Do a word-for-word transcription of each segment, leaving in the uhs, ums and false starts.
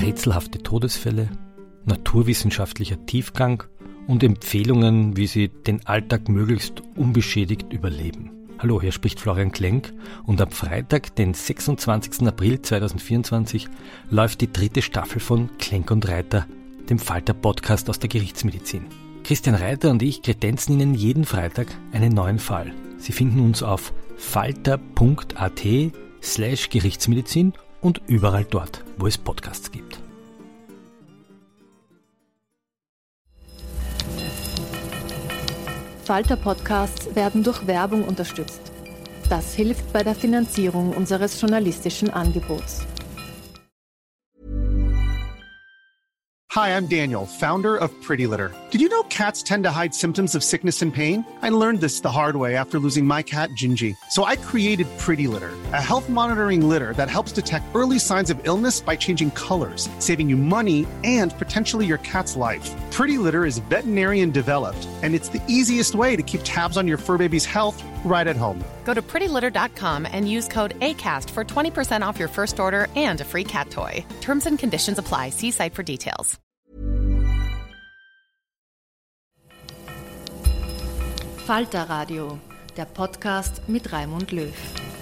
rätselhafte Todesfälle, naturwissenschaftlicher Tiefgang und Empfehlungen, wie Sie den Alltag möglichst unbeschädigt überleben. Hallo, hier spricht Florian Klenk und am Freitag, den sechsundzwanzigsten April zweitausendvierundzwanzig, läuft die dritte Staffel von Klenk und Reiter, dem Falter-Podcast aus der Gerichtsmedizin. Christian Reiter und ich kredenzen Ihnen jeden Freitag einen neuen Fall. Sie finden uns auf falter.at slash Gerichtsmedizin und überall dort, wo es Podcasts gibt. Falter-Podcasts werden durch Werbung unterstützt. Das hilft bei der Finanzierung unseres journalistischen Angebots. Hi, I'm Daniel, founder of Pretty Litter. Did you know cats tend to hide symptoms of sickness and pain? I learned this the hard way after losing my cat, Gingy. So I created Pretty Litter, a health monitoring litter that helps detect early signs of illness by changing colors, saving you money and potentially your cat's life. Pretty Litter is veterinarian developed, and it's the easiest way to keep tabs on your fur baby's health right at home. Go to pretty litter dot com and use code ACAST for twenty percent off your first order and a free cat toy. Terms and conditions apply. See site for details. Falter Radio, der Podcast mit Raimund Löw.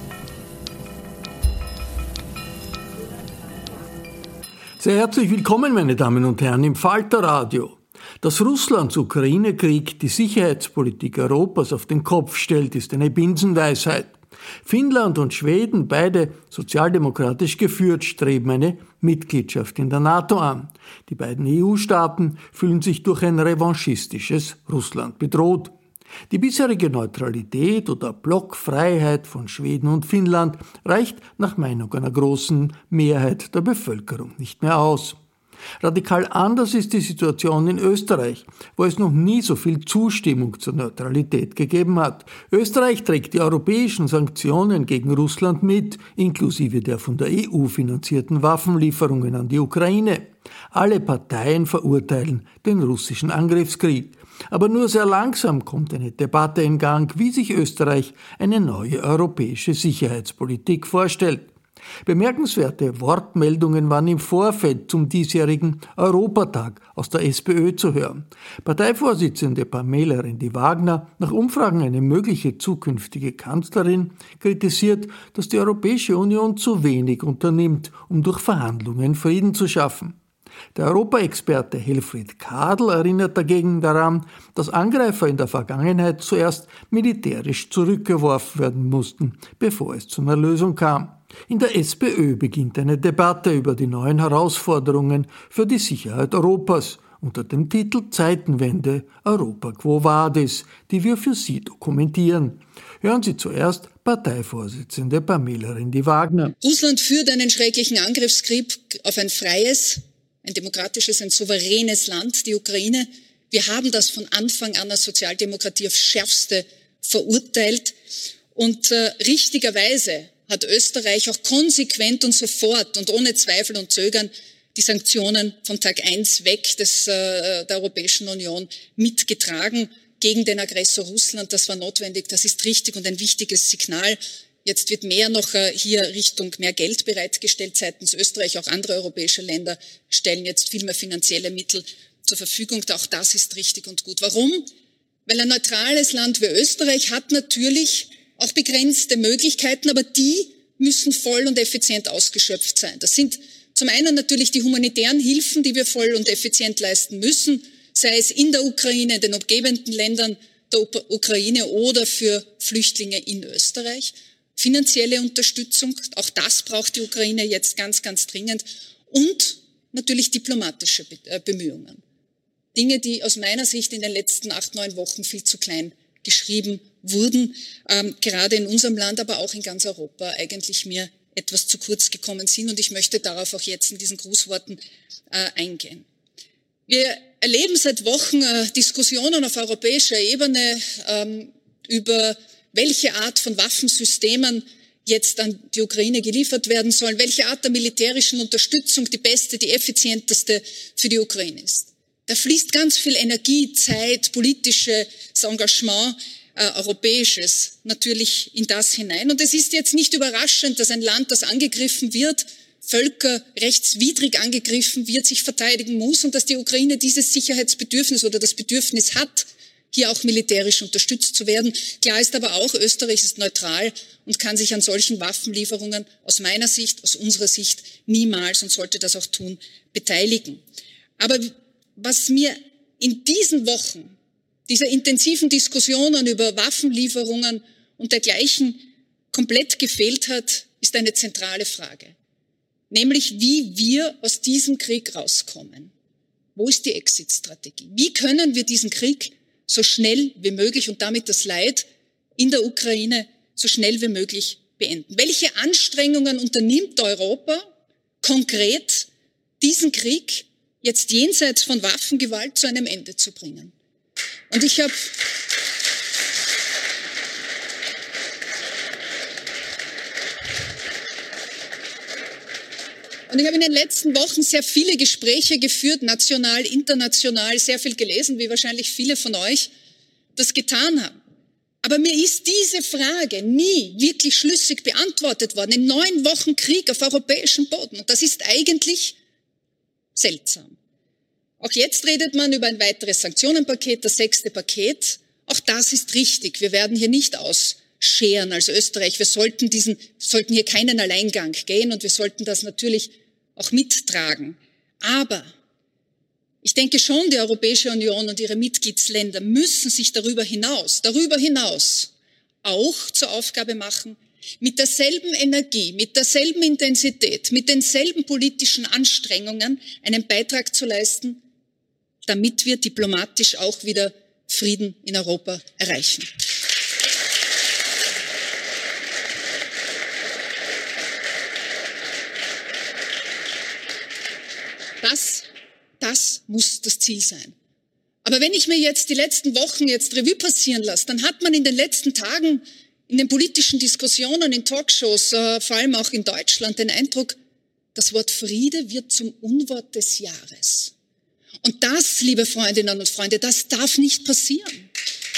Sehr herzlich willkommen, meine Damen und Herren, im Falter Radio. Dass Russlands Ukraine-Krieg die Sicherheitspolitik Europas auf den Kopf stellt, ist eine Binsenweisheit. Finnland und Schweden, beide sozialdemokratisch geführt, streben eine Mitgliedschaft in der NATO an. Die beiden E U-Staaten fühlen sich durch ein revanchistisches Russland bedroht. Die bisherige Neutralität oder Blockfreiheit von Schweden und Finnland reicht nach Meinung einer großen Mehrheit der Bevölkerung nicht mehr aus. Radikal anders ist die Situation in Österreich, wo es noch nie so viel Zustimmung zur Neutralität gegeben hat. Österreich trägt die europäischen Sanktionen gegen Russland mit, inklusive der von der E U finanzierten Waffenlieferungen an die Ukraine. Alle Parteien verurteilen den russischen Angriffskrieg. Aber nur sehr langsam kommt eine Debatte in Gang, wie sich Österreich eine neue europäische Sicherheitspolitik vorstellt. Bemerkenswerte Wortmeldungen waren im Vorfeld zum diesjährigen Europatag aus der SPÖ zu hören. Parteivorsitzende Pamela Rendi-Wagner, nach Umfragen eine mögliche zukünftige Kanzlerin, kritisiert, dass die Europäische Union zu wenig unternimmt, um durch Verhandlungen Frieden zu schaffen. Der Europaexperte Helfried Kadel erinnert dagegen daran, dass Angreifer in der Vergangenheit zuerst militärisch zurückgeworfen werden mussten, bevor es zu einer Lösung kam. In der SPÖ beginnt eine Debatte über die neuen Herausforderungen für die Sicherheit Europas unter dem Titel Zeitenwende Europa Quo Vadis, die wir für Sie dokumentieren. Hören Sie zuerst Parteivorsitzende Pamela Rendi-Wagner. Russland führt einen schrecklichen Angriffskrieg auf ein freies, ein demokratisches, ein souveränes Land, die Ukraine. Wir haben das von Anfang an als Sozialdemokratie aufs Schärfste verurteilt. Und äh, richtigerweise hat Österreich auch konsequent und sofort und ohne Zweifel und Zögern die Sanktionen von Tag eins weg des, äh, der Europäischen Union mitgetragen gegen den Aggressor Russland. Das war notwendig, das ist richtig und ein wichtiges Signal. Jetzt wird mehr noch äh, hier Richtung mehr Geld bereitgestellt seitens Österreich. Auch andere europäische Länder stellen jetzt viel mehr finanzielle Mittel zur Verfügung. Auch das ist richtig und gut. Warum? Weil ein neutrales Land wie Österreich hat natürlich auch begrenzte Möglichkeiten, aber die müssen voll und effizient ausgeschöpft sein. Das sind zum einen natürlich die humanitären Hilfen, die wir voll und effizient leisten müssen, sei es in der Ukraine, in den umgebenden Ländern der Ukraine oder für Flüchtlinge in Österreich. Finanzielle Unterstützung, auch das braucht die Ukraine jetzt ganz, ganz dringend. Und natürlich diplomatische Bemühungen. Dinge, die aus meiner Sicht in den letzten acht, neun Wochen viel zu klein geschrieben wurden, ähm, gerade in unserem Land, aber auch in ganz Europa eigentlich mir etwas zu kurz gekommen sind. Und ich möchte darauf auch jetzt in diesen Grußworten äh, eingehen. Wir erleben seit Wochen äh, Diskussionen auf europäischer Ebene ähm, über welche Art von Waffensystemen jetzt an die Ukraine geliefert werden sollen, welche Art der militärischen Unterstützung die beste, die effizienteste für die Ukraine ist. Da fließt ganz viel Energie, Zeit, politisches Engagement, äh, europäisches natürlich in das hinein. Und es ist jetzt nicht überraschend, dass ein Land, das angegriffen wird, völkerrechtswidrig angegriffen wird, sich verteidigen muss und dass die Ukraine dieses Sicherheitsbedürfnis oder das Bedürfnis hat, hier auch militärisch unterstützt zu werden. Klar ist aber auch, Österreich ist neutral und kann sich an solchen Waffenlieferungen aus meiner Sicht, aus unserer Sicht niemals und sollte das auch tun, beteiligen. Aber was mir in diesen Wochen dieser intensiven Diskussionen über Waffenlieferungen und dergleichen komplett gefehlt hat, ist eine zentrale Frage. Nämlich, wie wir aus diesem Krieg rauskommen. Wo ist die Exit-Strategie? Wie können wir diesen Krieg so schnell wie möglich und damit das Leid in der Ukraine so schnell wie möglich beenden? Welche Anstrengungen unternimmt Europa konkret, diesen Krieg jetzt jenseits von Waffengewalt zu einem Ende zu bringen? Und ich habe Und ich habe in den letzten Wochen sehr viele Gespräche geführt, national, international, sehr viel gelesen, wie wahrscheinlich viele von euch das getan haben. Aber mir ist diese Frage nie wirklich schlüssig beantwortet worden. In neun Wochen Krieg auf europäischem Boden. Und das ist eigentlich seltsam. Auch jetzt redet man über ein weiteres Sanktionenpaket, das sechste Paket. Auch das ist richtig. Wir werden hier nicht ausscheren als Österreich. Wir sollten diesen, sollten hier keinen Alleingang gehen und wir sollten das natürlich auch mittragen. Aber ich denke schon, die Europäische Union und ihre Mitgliedsländer müssen sich darüber hinaus, darüber hinaus auch zur Aufgabe machen, mit derselben Energie, mit derselben Intensität, mit denselben politischen Anstrengungen einen Beitrag zu leisten, damit wir diplomatisch auch wieder Frieden in Europa erreichen. Das, das muss das Ziel sein. Aber wenn ich mir jetzt die letzten Wochen jetzt Revue passieren lasse, dann hat man in den letzten Tagen in den politischen Diskussionen, in Talkshows, äh, vor allem auch in Deutschland, den Eindruck, das Wort Friede wird zum Unwort des Jahres. Und das, liebe Freundinnen und Freunde, das darf nicht passieren.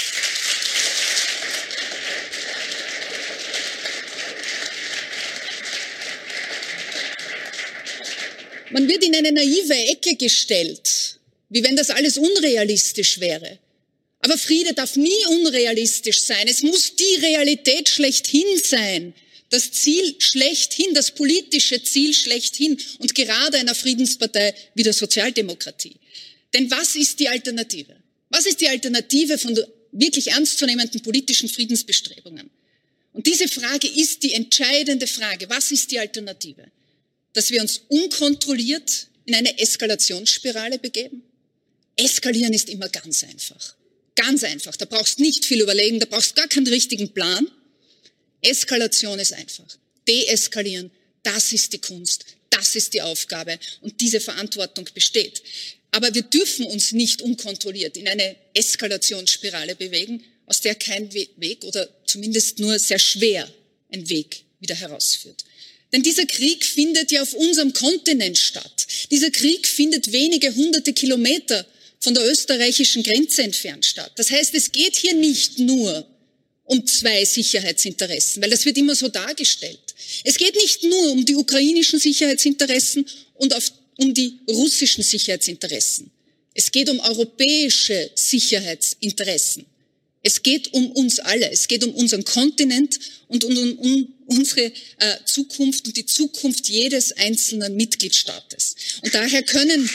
Man wird in eine naive Ecke gestellt, wie wenn das alles unrealistisch wäre. Aber Friede darf nie unrealistisch sein. Es muss die Realität schlechthin sein. Das Ziel schlechthin, das politische Ziel schlechthin und gerade einer Friedenspartei wie der Sozialdemokratie. Denn was ist die Alternative? Was ist die Alternative von wirklich ernstzunehmenden politischen Friedensbestrebungen? Und diese Frage ist die entscheidende Frage. Was ist die Alternative? Dass wir uns unkontrolliert in eine Eskalationsspirale begeben? Eskalieren ist immer ganz einfach. Ganz einfach. Da brauchst nicht viel überlegen, da brauchst gar keinen richtigen Plan. Eskalation ist einfach. Deeskalieren, das ist die Kunst, das ist die Aufgabe und diese Verantwortung besteht. Aber wir dürfen uns nicht unkontrolliert in eine Eskalationsspirale bewegen, aus der kein Weg oder zumindest nur sehr schwer ein Weg wieder herausführt. Denn dieser Krieg findet ja auf unserem Kontinent statt. Dieser Krieg findet wenige hunderte Kilometer von der österreichischen Grenze entfernt statt. Das heißt, es geht hier nicht nur um zwei Sicherheitsinteressen, weil das wird immer so dargestellt. Es geht nicht nur um die ukrainischen Sicherheitsinteressen und auf, um die russischen Sicherheitsinteressen. Es geht um europäische Sicherheitsinteressen. Es geht um uns alle. Es geht um unseren Kontinent und um, um, um unsere äh, Zukunft und die Zukunft jedes einzelnen Mitgliedstaates. Und daher können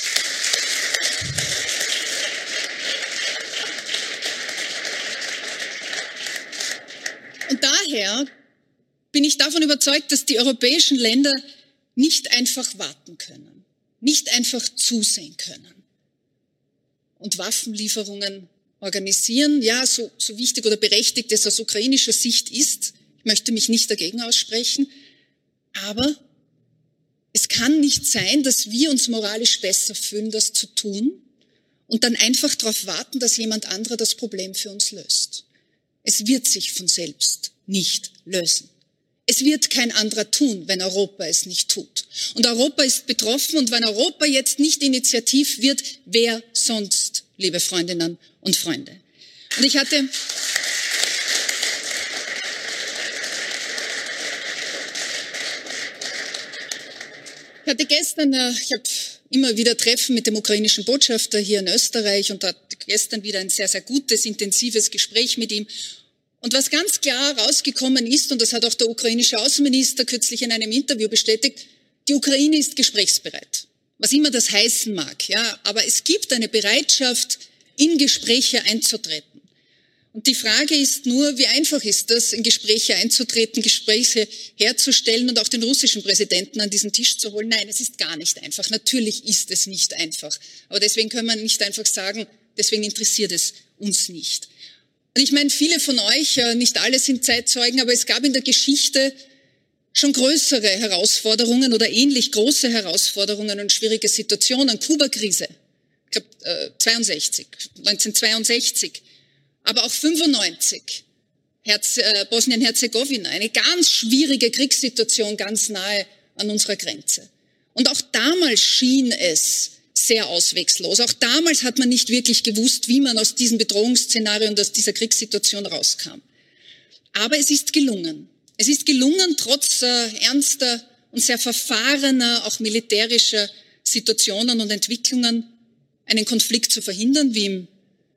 Und daher bin ich davon überzeugt, dass die europäischen Länder nicht einfach warten können, nicht einfach zusehen können und Waffenlieferungen organisieren. Ja, so, so wichtig oder berechtigt es aus ukrainischer Sicht ist. Ich möchte mich nicht dagegen aussprechen. Aber es kann nicht sein, dass wir uns moralisch besser fühlen, das zu tun und dann einfach darauf warten, dass jemand anderer das Problem für uns löst. Es wird sich von selbst nicht lösen. Es wird kein anderer tun, wenn Europa es nicht tut. Und Europa ist betroffen und wenn Europa jetzt nicht initiativ wird, wer sonst, liebe Freundinnen und Freunde? Und ich hatte Ich hatte gestern, ich habe immer wieder Treffen mit dem ukrainischen Botschafter hier in Österreich und hatte gestern wieder ein sehr, sehr gutes, intensives Gespräch mit ihm. Und was ganz klar rausgekommen ist, und das hat auch der ukrainische Außenminister kürzlich in einem Interview bestätigt, die Ukraine ist gesprächsbereit. Was immer das heißen mag, ja, aber es gibt eine Bereitschaft, in Gespräche einzutreten. Und die Frage ist nur, wie einfach ist das, in Gespräche einzutreten, Gespräche herzustellen und auch den russischen Präsidenten an diesen Tisch zu holen? Nein, es ist gar nicht einfach. Natürlich ist es nicht einfach. Aber deswegen können wir nicht einfach sagen, deswegen interessiert es uns nicht. Und ich meine, viele von euch, nicht alle sind Zeitzeugen, aber es gab in der Geschichte schon größere Herausforderungen oder ähnlich große Herausforderungen und schwierige Situationen. Kuba-Krise, ich glaube zweiundsechzig, neunzehnhundertzweiundsechzig. Aber auch fünfundneunzig, Herz, äh, Bosnien-Herzegowina, eine ganz schwierige Kriegssituation ganz nahe an unserer Grenze. Und auch damals schien es sehr auswegslos. Auch damals hat man nicht wirklich gewusst, wie man aus diesem Bedrohungsszenario und aus dieser Kriegssituation rauskam. Aber es ist gelungen. Es ist gelungen, trotz äh, ernster und sehr verfahrener, auch militärischer Situationen und Entwicklungen, einen Konflikt zu verhindern, wie im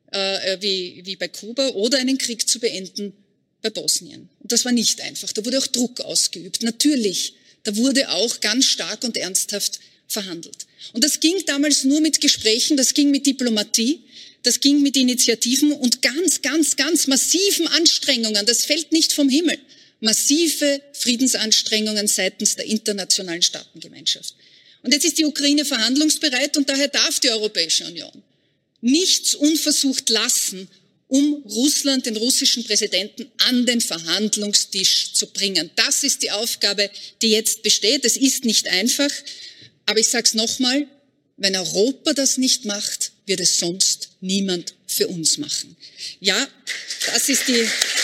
Äh, wie, wie bei Kuba, oder einen Krieg zu beenden bei Bosnien. Und das war nicht einfach. Da wurde auch Druck ausgeübt. Natürlich, da wurde auch ganz stark und ernsthaft verhandelt. Und das ging damals nur mit Gesprächen, das ging mit Diplomatie, das ging mit Initiativen und ganz, ganz, ganz massiven Anstrengungen. Das fällt nicht vom Himmel. Massive Friedensanstrengungen seitens der internationalen Staatengemeinschaft. Und jetzt ist die Ukraine verhandlungsbereit und daher darf die Europäische Union nichts unversucht lassen, um Russland, den russischen Präsidenten, an den Verhandlungstisch zu bringen. Das ist die Aufgabe, die jetzt besteht. Es ist nicht einfach, aber ich sage es nochmal, wenn Europa das nicht macht, wird es sonst niemand für uns machen. Ja, das ist die...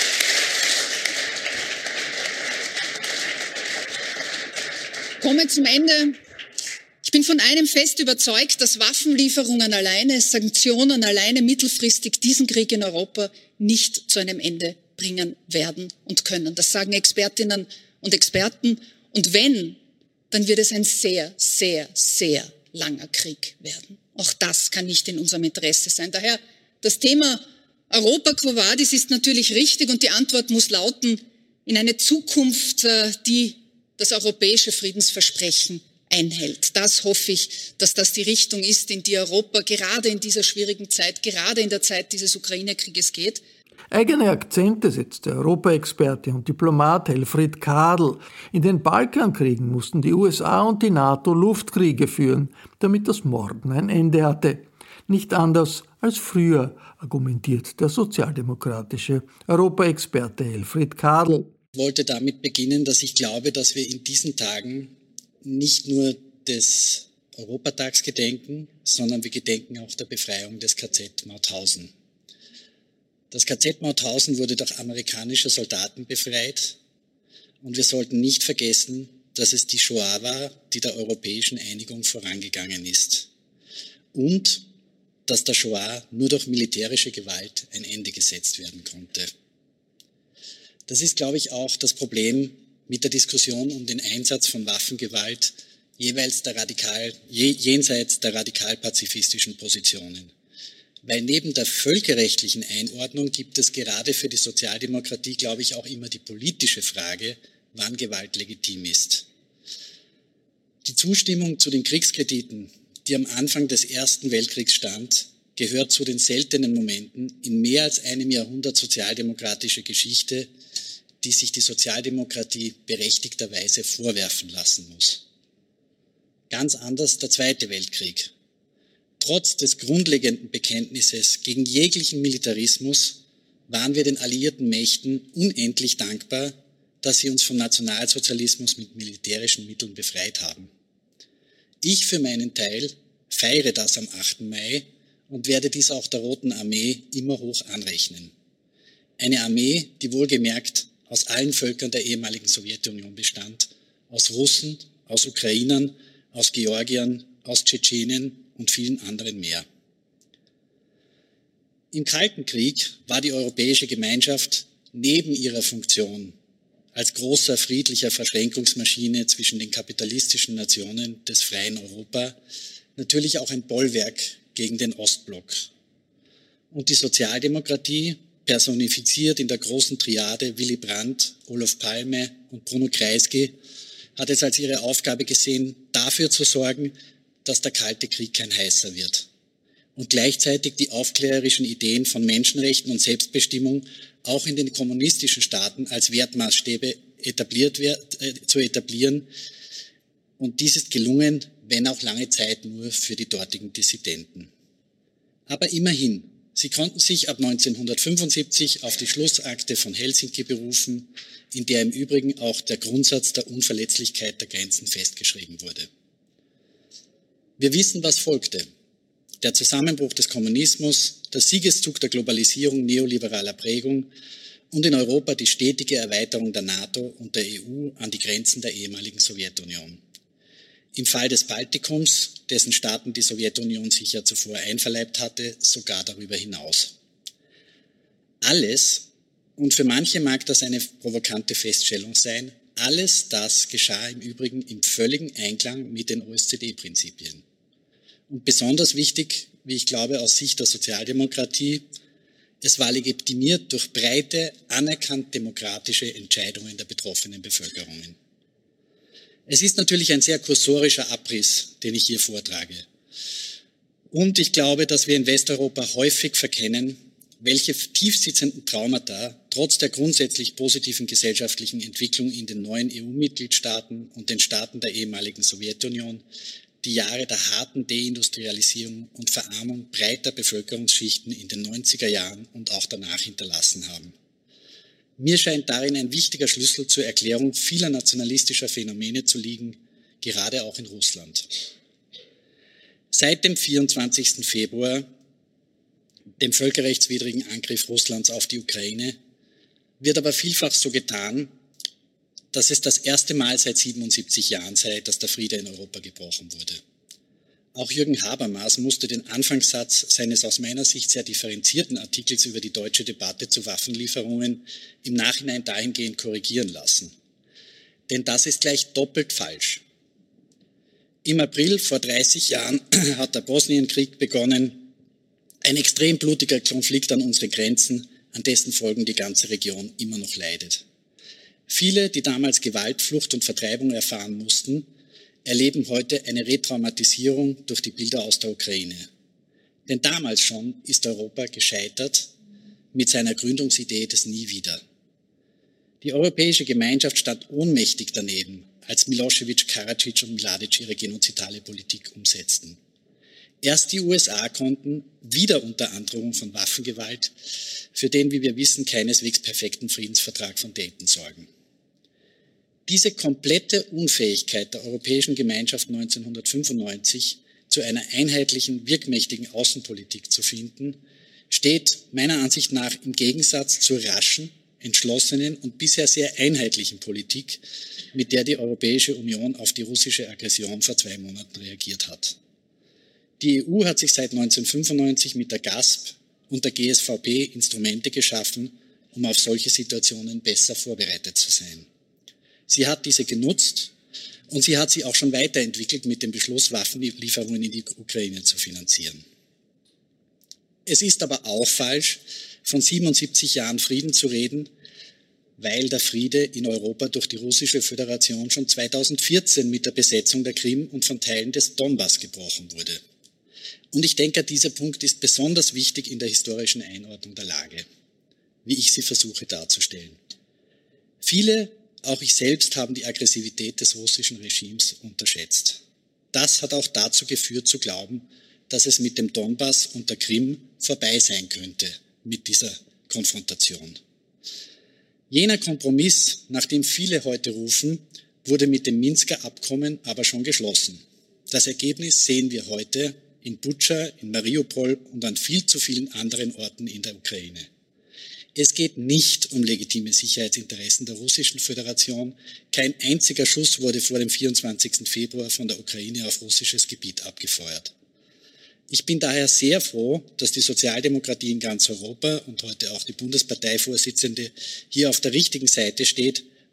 Ich komme zum Ende. Ich bin von einem fest überzeugt, dass Waffenlieferungen alleine, Sanktionen alleine mittelfristig diesen Krieg in Europa nicht zu einem Ende bringen werden und können. Das sagen Expertinnen und Experten. Und wenn, dann wird es ein sehr, sehr, sehr langer Krieg werden. Auch das kann nicht in unserem Interesse sein. Daher das Thema Europa Quo Vadis ist natürlich richtig und die Antwort muss lauten, in eine Zukunft, die das europäische Friedensversprechen einhält. Das hoffe ich, dass das die Richtung ist, in die Europa gerade in dieser schwierigen Zeit, gerade in der Zeit dieses Ukraine-Krieges geht. Eigene Akzente setzt der Europaexperte und Diplomat Helfried Kadel. In den Balkankriegen mussten die U S A und die NATO Luftkriege führen, damit das Morden ein Ende hatte. Nicht anders als früher, argumentiert der sozialdemokratische Europaexperte Helfried Kadel. Ich wollte damit beginnen, dass ich glaube, dass wir in diesen Tagen nicht nur des Europatags gedenken, sondern wir gedenken auch der Befreiung des K Z Mauthausen. Das K Z Mauthausen wurde durch amerikanische Soldaten befreit und wir sollten nicht vergessen, dass es die Shoah war, die der europäischen Einigung vorangegangen ist und dass der Shoah nur durch militärische Gewalt ein Ende gesetzt werden konnte. Das ist, glaube ich, auch das Problem mit der Diskussion um den Einsatz von Waffengewalt jeweils der radikal, jenseits der radikal-pazifistischen Positionen. Weil neben der völkerrechtlichen Einordnung gibt es gerade für die Sozialdemokratie, glaube ich, auch immer die politische Frage, wann Gewalt legitim ist. Die Zustimmung zu den Kriegskrediten, die am Anfang des Ersten Weltkriegs stand, gehört zu den seltenen Momenten in mehr als einem Jahrhundert sozialdemokratischer Geschichte, die sich die Sozialdemokratie berechtigterweise vorwerfen lassen muss. Ganz anders der Zweite Weltkrieg. Trotz des grundlegenden Bekenntnisses gegen jeglichen Militarismus waren wir den alliierten Mächten unendlich dankbar, dass sie uns vom Nationalsozialismus mit militärischen Mitteln befreit haben. Ich für meinen Teil feiere das am achten Mai und werde dies auch der Roten Armee immer hoch anrechnen. Eine Armee, die wohlgemerkt aus allen Völkern der ehemaligen Sowjetunion bestand, aus Russen, aus Ukrainern, aus Georgiern, aus Tschetschenen und vielen anderen mehr. Im Kalten Krieg war die europäische Gemeinschaft neben ihrer Funktion als großer friedlicher Verschränkungsmaschine zwischen den kapitalistischen Nationen des freien Europa natürlich auch ein Bollwerk gegen den Ostblock. Und die Sozialdemokratie, personifiziert in der großen Triade Willy Brandt, Olof Palme und Bruno Kreisky, hat es als ihre Aufgabe gesehen, dafür zu sorgen, dass der Kalte Krieg kein heißer wird und gleichzeitig die aufklärerischen Ideen von Menschenrechten und Selbstbestimmung auch in den kommunistischen Staaten als Wertmaßstäbe etabliert wird, äh, zu etablieren. Und dies ist gelungen, wenn auch lange Zeit nur für die dortigen Dissidenten. Aber immerhin, sie konnten sich ab neunzehnhundertfünfundsiebzig auf die Schlussakte von Helsinki berufen, in der im Übrigen auch der Grundsatz der Unverletzlichkeit der Grenzen festgeschrieben wurde. Wir wissen, was folgte. Der Zusammenbruch des Kommunismus, der Siegeszug der Globalisierung neoliberaler Prägung und in Europa die stetige Erweiterung der NATO und der E U an die Grenzen der ehemaligen Sowjetunion. Im Fall des Baltikums, dessen Staaten die Sowjetunion sich ja zuvor einverleibt hatte, sogar darüber hinaus. Alles, und für manche mag das eine provokante Feststellung sein, alles das geschah im Übrigen im völligen Einklang mit den O S Z E-Prinzipien. Und besonders wichtig, wie ich glaube, aus Sicht der Sozialdemokratie, es war legitimiert durch breite, anerkannt demokratische Entscheidungen der betroffenen Bevölkerungen. Es ist natürlich ein sehr kursorischer Abriss, den ich hier vortrage. Und ich glaube, dass wir in Westeuropa häufig verkennen, welche tiefsitzenden Traumata trotz der grundsätzlich positiven gesellschaftlichen Entwicklung in den neuen E U-Mitgliedstaaten und den Staaten der ehemaligen Sowjetunion die Jahre der harten Deindustrialisierung und Verarmung breiter Bevölkerungsschichten in den neunziger Jahren und auch danach hinterlassen haben. Mir scheint darin ein wichtiger Schlüssel zur Erklärung vieler nationalistischer Phänomene zu liegen, gerade auch in Russland. Seit dem vierundzwanzigsten Februar, dem völkerrechtswidrigen Angriff Russlands auf die Ukraine, wird aber vielfach so getan, dass es das erste Mal seit siebenundsiebzig Jahren sei, dass der Friede in Europa gebrochen wurde. Auch Jürgen Habermas musste den Anfangssatz seines aus meiner Sicht sehr differenzierten Artikels über die deutsche Debatte zu Waffenlieferungen im Nachhinein dahingehend korrigieren lassen. Denn das ist gleich doppelt falsch. Im April vor dreißig Jahren hat der Bosnienkrieg begonnen, ein extrem blutiger Konflikt an unseren Grenzen, an dessen Folgen die ganze Region immer noch leidet. Viele, die damals Gewalt, Flucht und Vertreibung erfahren mussten, erleben heute eine Retraumatisierung durch die Bilder aus der Ukraine. Denn damals schon ist Europa gescheitert mit seiner Gründungsidee des Nie wieder. Die europäische Gemeinschaft stand ohnmächtig daneben, als Milosevic, Karadzic und Mladic ihre genozidale Politik umsetzten. Erst die U S A konnten, wieder unter Androhung von Waffengewalt, für den, wie wir wissen, keineswegs perfekten Friedensvertrag von Dayton sorgen. Diese komplette Unfähigkeit der Europäischen Gemeinschaft neunzehnhundertfünfundneunzig zu einer einheitlichen, wirkmächtigen Außenpolitik zu finden, steht meiner Ansicht nach im Gegensatz zur raschen, entschlossenen und bisher sehr einheitlichen Politik, mit der die Europäische Union auf die russische Aggression vor zwei Monaten reagiert hat. Die E U hat sich seit neunzehnhundertfünfundneunzig mit der GASP und der G S V P Instrumente geschaffen, um auf solche Situationen besser vorbereitet zu sein. Sie hat diese genutzt und sie hat sie auch schon weiterentwickelt mit dem Beschluss, Waffenlieferungen in die Ukraine zu finanzieren. Es ist aber auch falsch, von siebenundsiebzig Jahren Frieden zu reden, weil der Friede in Europa durch die Russische Föderation schon zweitausendvierzehn mit der Besetzung der Krim und von Teilen des Donbass gebrochen wurde. Und ich denke, dieser Punkt ist besonders wichtig in der historischen Einordnung der Lage, wie ich sie versuche darzustellen. Viele, auch ich selbst, haben die Aggressivität des russischen Regimes unterschätzt. Das hat auch dazu geführt, zu glauben, dass es mit dem Donbass und der Krim vorbei sein könnte mit dieser Konfrontation. Jener Kompromiss, nach dem viele heute rufen, wurde mit dem Minsker Abkommen aber schon geschlossen. Das Ergebnis sehen wir heute in Butscha, in Mariupol und an viel zu vielen anderen Orten in der Ukraine. Es geht nicht um legitime Sicherheitsinteressen der Russischen Föderation. Kein einziger Schuss wurde vor dem vierundzwanzigsten Februar von der Ukraine auf russisches Gebiet abgefeuert. Ich bin daher sehr froh, dass die Sozialdemokratie in ganz Europa und heute auch die Bundesparteivorsitzende hier auf der richtigen Seite steht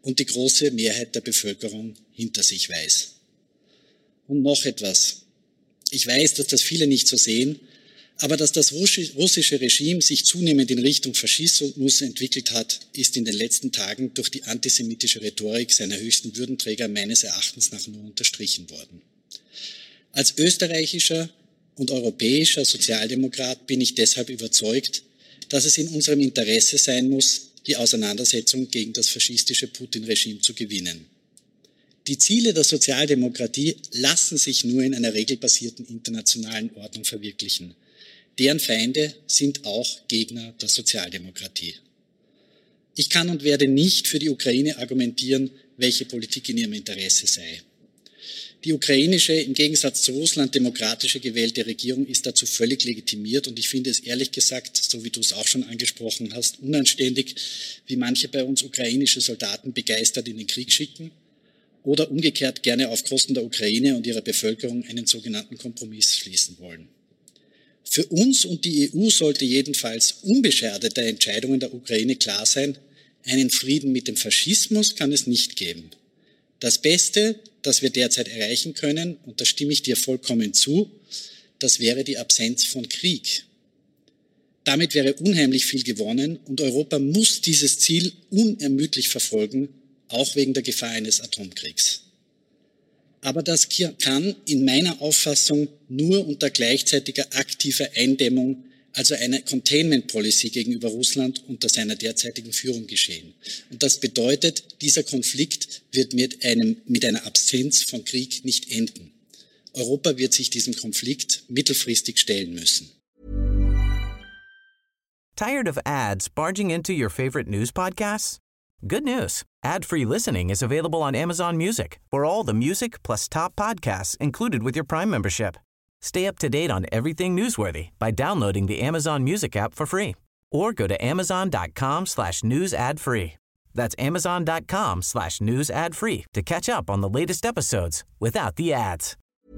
und die große Mehrheit der Bevölkerung hinter sich weiß. Und noch etwas. Ich weiß, dass das viele nicht so sehen, aber dass das russische Regime sich zunehmend in Richtung Faschismus entwickelt hat, ist in den letzten Tagen durch die antisemitische Rhetorik seiner höchsten Würdenträger meines Erachtens nach nur unterstrichen worden. Als österreichischer und europäischer Sozialdemokrat bin ich deshalb überzeugt, dass es in unserem Interesse sein muss, die Auseinandersetzung gegen das faschistische Putin-Regime zu gewinnen. Die Ziele der Sozialdemokratie lassen sich nur in einer regelbasierten internationalen Ordnung verwirklichen. Deren Feinde sind auch Gegner der Sozialdemokratie. Ich kann und werde nicht für die Ukraine argumentieren, welche Politik in ihrem Interesse sei. Die ukrainische, im Gegensatz zu Russland demokratische gewählte Regierung ist dazu völlig legitimiert und ich finde es ehrlich gesagt, so wie du es auch schon angesprochen hast, unanständig, wie manche bei uns ukrainische Soldaten begeistert in den Krieg schicken oder umgekehrt gerne auf Kosten der Ukraine und ihrer Bevölkerung einen sogenannten Kompromiss schließen wollen. Für uns und die E U sollte jedenfalls unbeschadet der Entscheidungen der Ukraine klar sein, einen Frieden mit dem Faschismus kann es nicht geben. Das Beste, das wir derzeit erreichen können, und da stimme ich dir vollkommen zu, das wäre die Absenz von Krieg. Damit wäre unheimlich viel gewonnen und Europa muss dieses Ziel unermüdlich verfolgen, auch wegen der Gefahr eines Atomkriegs. Aber das kann in meiner Auffassung nur unter gleichzeitiger aktiver Eindämmung, also einer Containment Policy gegenüber Russland unter seiner derzeitigen Führung geschehen. Und das bedeutet, dieser Konflikt wird mit einem, mit einer Absenz von Krieg nicht enden. Europa wird sich diesem Konflikt mittelfristig stellen müssen. Tired of ads barging into your favorite news podcasts? Good news. Ad-free listening is available on Amazon Music for all the music plus top podcasts included with your Prime membership. Stay up to date on everything newsworthy by downloading the Amazon Music app for free or go to amazon.com slash news ad free. That's amazon.com slash news ad free to catch up on the latest episodes without the ads.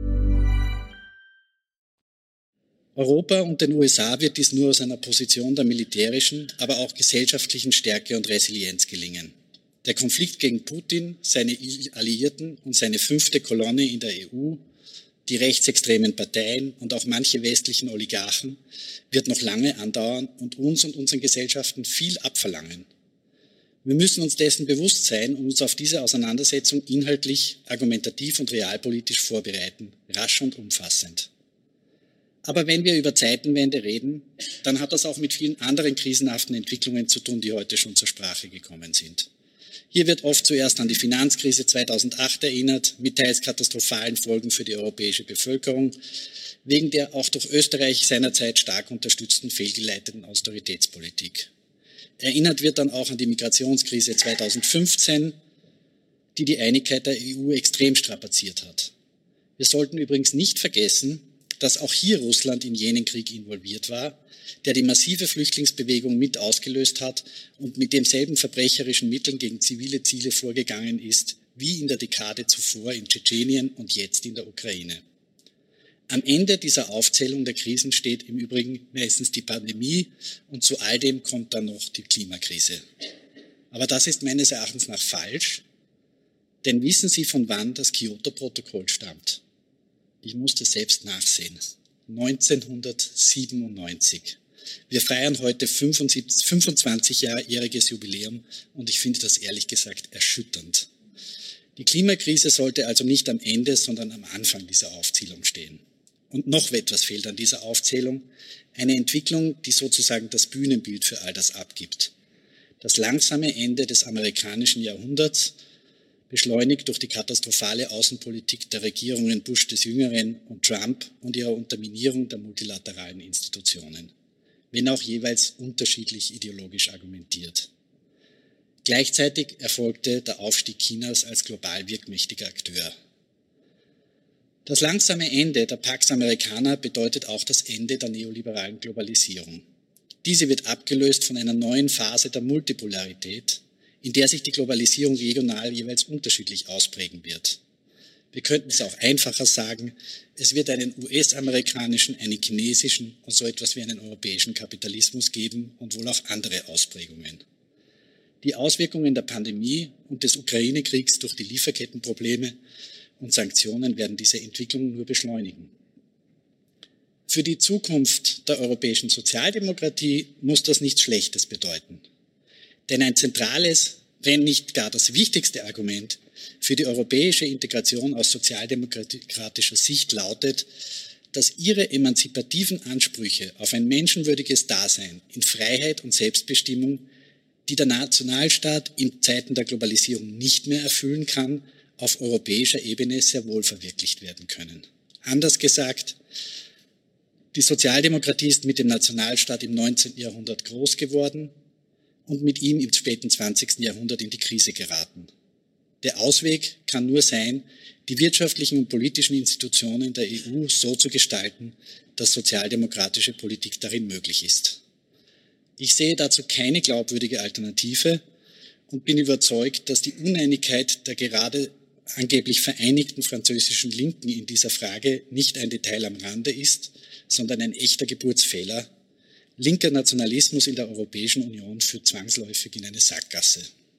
Europa und den U S A wird dies nur aus einer Position der militärischen, aber auch gesellschaftlichen Stärke und Resilienz gelingen. Der Konflikt gegen Putin, seine Alliierten und seine fünfte Kolonne in der E U, die rechtsextremen Parteien und auch manche westlichen Oligarchen wird noch lange andauern und uns und unseren Gesellschaften viel abverlangen. Wir müssen uns dessen bewusst sein und uns auf diese Auseinandersetzung inhaltlich, argumentativ und realpolitisch vorbereiten, rasch und umfassend. Aber wenn wir über Zeitenwende reden, dann hat das auch mit vielen anderen krisenhaften Entwicklungen zu tun, die heute schon zur Sprache gekommen sind. Hier wird oft zuerst an die Finanzkrise zweitausendacht erinnert, mit teils katastrophalen Folgen für die europäische Bevölkerung, wegen der auch durch Österreich seinerzeit stark unterstützten fehlgeleiteten Austeritätspolitik. Erinnert wird dann auch an die Migrationskrise zweitausendfünfzehn, die die Einigkeit der E U extrem strapaziert hat. Wir sollten übrigens nicht vergessen, dass auch hier Russland in jenen Krieg involviert war, der die massive Flüchtlingsbewegung mit ausgelöst hat und mit demselben verbrecherischen Mitteln gegen zivile Ziele vorgegangen ist, wie in der Dekade zuvor in Tschetschenien und jetzt in der Ukraine. Am Ende dieser Aufzählung der Krisen steht im Übrigen meistens die Pandemie und zu all dem kommt dann noch die Klimakrise. Aber das ist meines Erachtens nach falsch, denn wissen Sie, von wann das Kyoto-Protokoll stammt? Ich musste selbst nachsehen. neunzehnhundertsiebenundneunzig. Wir feiern heute fünfundzwanzigjähriges Jubiläum und ich finde das ehrlich gesagt erschütternd. Die Klimakrise sollte also nicht am Ende, sondern am Anfang dieser Aufzählung stehen. Und noch etwas fehlt an dieser Aufzählung. Eine Entwicklung, die sozusagen das Bühnenbild für all das abgibt. Das langsame Ende des amerikanischen Jahrhunderts, beschleunigt durch die katastrophale Außenpolitik der Regierungen Bush des Jüngeren und Trump und ihrer Unterminierung der multilateralen Institutionen, wenn auch jeweils unterschiedlich ideologisch argumentiert. Gleichzeitig erfolgte der Aufstieg Chinas als global wirkmächtiger Akteur. Das langsame Ende der Pax Americana bedeutet auch das Ende der neoliberalen Globalisierung. Diese wird abgelöst von einer neuen Phase der Multipolarität, in der sich die Globalisierung regional jeweils unterschiedlich ausprägen wird. Wir könnten es auch einfacher sagen, es wird einen U S-amerikanischen, einen chinesischen und so etwas wie einen europäischen Kapitalismus geben und wohl auch andere Ausprägungen. die Auswirkungen der Pandemie und des Ukraine-Kriegs durch die Lieferkettenprobleme und Sanktionen werden diese Entwicklung nur beschleunigen. Für die Zukunft der europäischen Sozialdemokratie muss das nichts Schlechtes bedeuten. Denn ein zentrales, wenn nicht gar das wichtigste Argument für die europäische Integration aus sozialdemokratischer Sicht lautet, dass ihre emanzipativen Ansprüche auf ein menschenwürdiges Dasein in Freiheit und Selbstbestimmung, die der Nationalstaat in Zeiten der Globalisierung nicht mehr erfüllen kann, auf europäischer Ebene sehr wohl verwirklicht werden können. Anders gesagt, die Sozialdemokratie ist mit dem Nationalstaat im neunzehnten Jahrhundert groß geworden und mit ihm im späten zwanzigsten Jahrhundert in die Krise geraten. Der Ausweg kann nur sein, die wirtschaftlichen und politischen Institutionen der E U so zu gestalten, dass sozialdemokratische Politik darin möglich ist. Ich sehe dazu keine glaubwürdige Alternative und bin überzeugt, dass die Uneinigkeit der gerade angeblich vereinigten französischen Linken in dieser Frage nicht ein Detail am Rande ist, sondern ein echter Geburtsfehler. Linker Nationalismus in der Europäischen Union führt zwangsläufig in eine Sackgasse.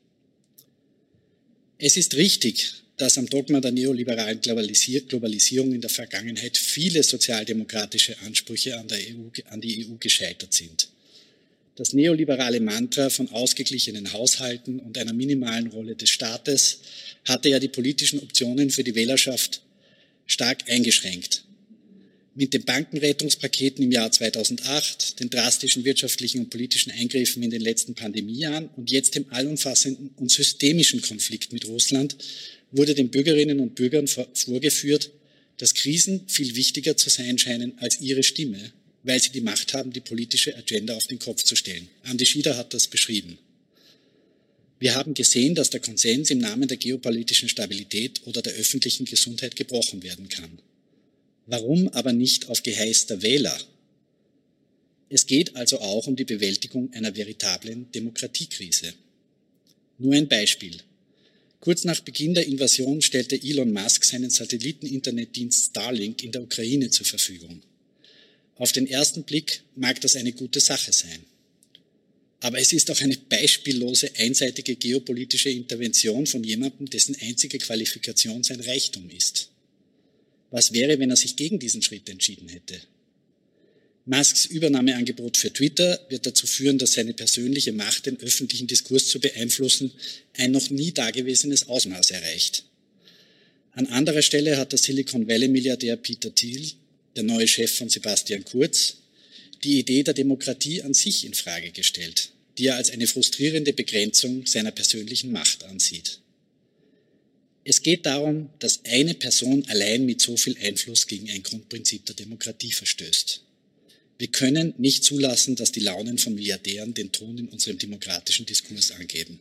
Es ist richtig, dass am Dogma der neoliberalen Globalisierung in der Vergangenheit viele sozialdemokratische Ansprüche an, der E U, an die E U gescheitert sind. Das neoliberale Mantra von ausgeglichenen Haushalten und einer minimalen Rolle des Staates hatte ja die politischen Optionen für die Wählerschaft stark eingeschränkt. Mit den Bankenrettungspaketen im Jahr zweitausendacht, den drastischen wirtschaftlichen und politischen Eingriffen in den letzten Pandemiejahren und jetzt dem allumfassenden und systemischen Konflikt mit Russland wurde den Bürgerinnen und Bürgern vorgeführt, dass Krisen viel wichtiger zu sein scheinen als ihre Stimme, weil sie die Macht haben, die politische Agenda auf den Kopf zu stellen. Andi Schieder hat das beschrieben. Wir haben gesehen, dass der Konsens im Namen der geopolitischen Stabilität oder der öffentlichen Gesundheit gebrochen werden kann. Warum aber nicht auf Geheiß der Wähler? Es geht also auch um die Bewältigung einer veritablen Demokratiekrise. Nur ein Beispiel. Kurz nach Beginn der Invasion stellte Elon Musk seinen Satelliten-Internetdienst Starlink in der Ukraine zur Verfügung. Auf den ersten Blick mag das eine gute Sache sein. Aber es ist auch eine beispiellose, einseitige geopolitische Intervention von jemandem, dessen einzige Qualifikation sein Reichtum ist. Was wäre, wenn er sich gegen diesen Schritt entschieden hätte? Musks Übernahmeangebot für Twitter wird dazu führen, dass seine persönliche Macht, den öffentlichen Diskurs zu beeinflussen, ein noch nie dagewesenes Ausmaß erreicht. An anderer Stelle hat der Silicon Valley-Milliardär Peter Thiel, der neue Chef von Sebastian Kurz, die Idee der Demokratie an sich in Frage gestellt, die er als eine frustrierende Begrenzung seiner persönlichen Macht ansieht. Es geht darum, dass eine Person allein mit so viel Einfluss gegen ein Grundprinzip der Demokratie verstößt. Wir können nicht zulassen, dass die Launen von Milliardären den Ton in unserem demokratischen Diskurs angeben.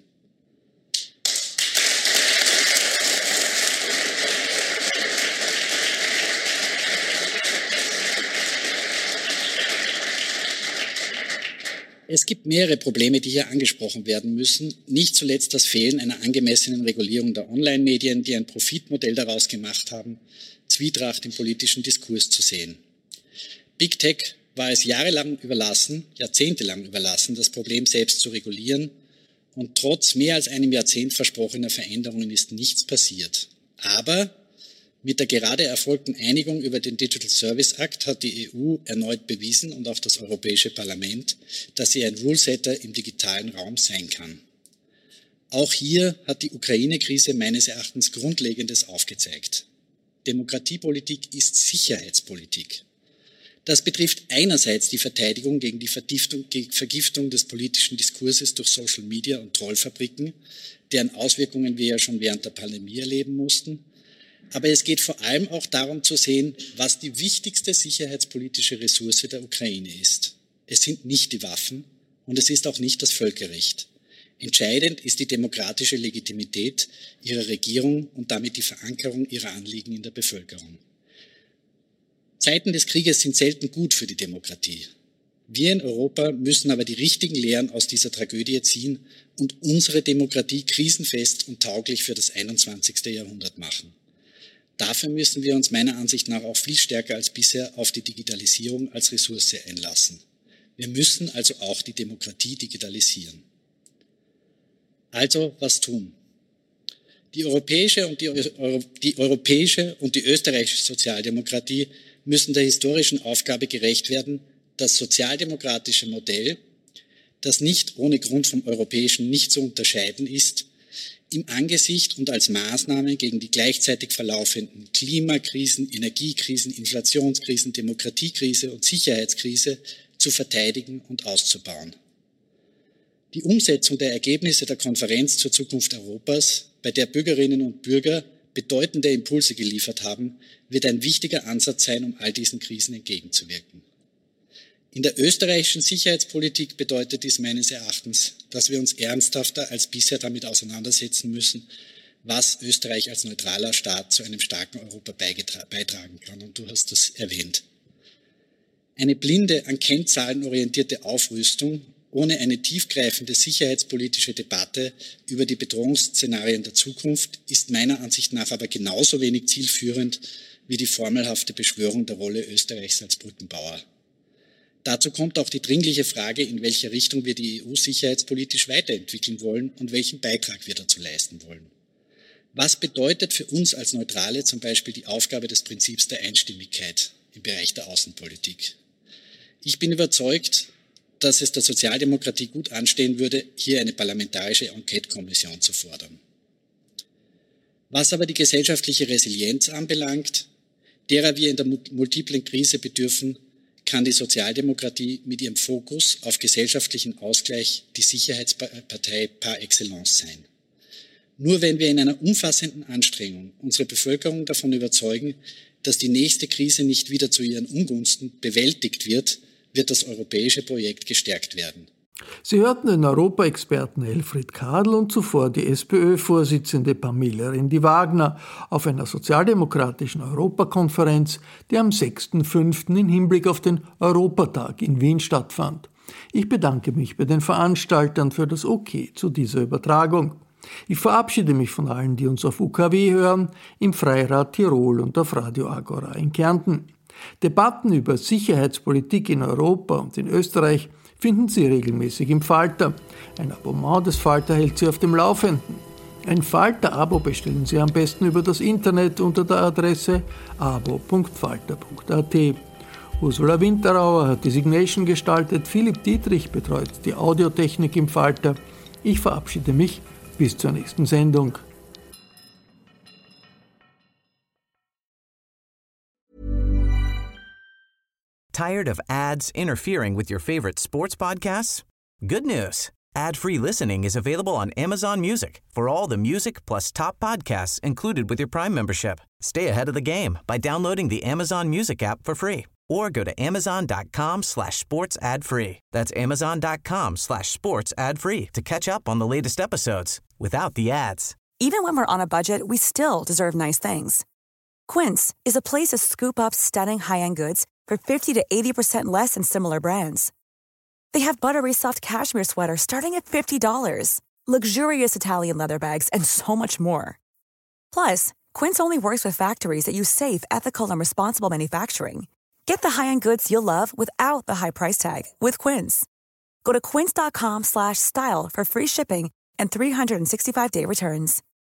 Es gibt mehrere Probleme, die hier angesprochen werden müssen. Nicht zuletzt das Fehlen einer angemessenen Regulierung der Online-Medien, die ein Profitmodell daraus gemacht haben, Zwietracht im politischen Diskurs zu sehen. Big Tech war es jahrelang überlassen, jahrzehntelang überlassen, das Problem selbst zu regulieren. Und trotz mehr als einem Jahrzehnt versprochener Veränderungen ist nichts passiert. Aber mit der gerade erfolgten Einigung über den Digital Service Act hat die E U erneut bewiesen und auch das Europäische Parlament, dass sie ein Rulesetter im digitalen Raum sein kann. Auch hier hat die Ukraine-Krise meines Erachtens Grundlegendes aufgezeigt. Demokratiepolitik ist Sicherheitspolitik. Das betrifft einerseits die Verteidigung gegen die Vergiftung, gegen Vergiftung des politischen Diskurses durch Social Media und Trollfabriken, deren Auswirkungen wir ja schon während der Pandemie erleben mussten. Aber es geht vor allem auch darum zu sehen, was die wichtigste sicherheitspolitische Ressource der Ukraine ist. Es sind nicht die Waffen und es ist auch nicht das Völkerrecht. Entscheidend ist die demokratische Legitimität ihrer Regierung und damit die Verankerung ihrer Anliegen in der Bevölkerung. Zeiten des Krieges sind selten gut für die Demokratie. Wir in Europa müssen aber die richtigen Lehren aus dieser Tragödie ziehen und unsere Demokratie krisenfest und tauglich für das einundzwanzigste Jahrhundert machen. Dafür müssen wir uns meiner Ansicht nach auch viel stärker als bisher auf die Digitalisierung als Ressource einlassen. Wir müssen also auch die Demokratie digitalisieren. Also was tun? Die europäische und die, Euro, die europäische und die österreichische Sozialdemokratie müssen der historischen Aufgabe gerecht werden, das sozialdemokratische Modell, das nicht ohne Grund vom europäischen nicht zu unterscheiden ist, im Angesicht und als Maßnahme gegen die gleichzeitig verlaufenden Klimakrisen, Energiekrisen, Inflationskrisen, Demokratiekrise und Sicherheitskrise zu verteidigen und auszubauen. Die Umsetzung der Ergebnisse der Konferenz zur Zukunft Europas, bei der Bürgerinnen und Bürger bedeutende Impulse geliefert haben, wird ein wichtiger Ansatz sein, um all diesen Krisen entgegenzuwirken. In der österreichischen Sicherheitspolitik bedeutet dies meines Erachtens, dass wir uns ernsthafter als bisher damit auseinandersetzen müssen, was Österreich als neutraler Staat zu einem starken Europa beitragen kann. Und du hast das erwähnt. Eine blinde, an Kennzahlen orientierte Aufrüstung ohne eine tiefgreifende sicherheitspolitische Debatte über die Bedrohungsszenarien der Zukunft ist meiner Ansicht nach aber genauso wenig zielführend wie die formelhafte Beschwörung der Rolle Österreichs als Brückenbauer. Dazu kommt auch die dringliche Frage, in welche Richtung wir die E U sicherheitspolitisch weiterentwickeln wollen und welchen Beitrag wir dazu leisten wollen. Was bedeutet für uns als Neutrale zum Beispiel die Aufgabe des Prinzips der Einstimmigkeit im Bereich der Außenpolitik? Ich bin überzeugt, dass es der Sozialdemokratie gut anstehen würde, hier eine parlamentarische Enquete-Kommission zu fordern. Was aber die gesellschaftliche Resilienz anbelangt, derer wir in der multiplen Krise bedürfen, kann die Sozialdemokratie mit ihrem Fokus auf gesellschaftlichen Ausgleich die Sicherheitspartei par excellence sein. Nur wenn wir in einer umfassenden Anstrengung unsere Bevölkerung davon überzeugen, dass die nächste Krise nicht wieder zu ihren Ungunsten bewältigt wird, wird das europäische Projekt gestärkt werden. Sie hörten den Europaexperten Elfried Kadel und zuvor die SPÖ-Vorsitzende Pamela Rendi-Wagner auf einer sozialdemokratischen Europakonferenz, die am sechsten fünften in Hinblick auf den Europatag in Wien stattfand. Ich bedanke mich bei den Veranstaltern für das Okay zu dieser Übertragung. Ich verabschiede mich von allen, die uns auf U K W hören, im Freirad Tirol und auf Radio Agora in Kärnten. Debatten über Sicherheitspolitik in Europa und in Österreich finden Sie regelmäßig im Falter. Ein Abonnement des Falter hält Sie auf dem Laufenden. Ein Falter-Abo bestellen Sie am besten über das Internet unter der Adresse abo punkt falter punkt a t. Ursula Winterauer hat die Signation gestaltet, Philipp Dietrich betreut die Audiotechnik im Falter. Ich verabschiede mich bis zur nächsten Sendung. Tired of ads interfering with your favorite sports podcasts? Good news. Ad-free listening is available on Amazon Music for all the music plus top podcasts included with your Prime membership. Stay ahead of the game by downloading the Amazon Music app for free or go to amazon.com slash sports ad free. That's amazon.com slash sports ad free to catch up on the latest episodes without the ads. Even when we're on a budget, we still deserve nice things. Quince is a place to scoop up stunning high-end goods for fifty to eighty percent less than similar brands. They have buttery soft cashmere sweaters starting at fifty dollars, luxurious Italian leather bags, and so much more. Plus, Quince only works with factories that use safe, ethical, and responsible manufacturing. Get the high-end goods you'll love without the high price tag with Quince. Go to quince.com slash style for free shipping and three sixty-five day returns.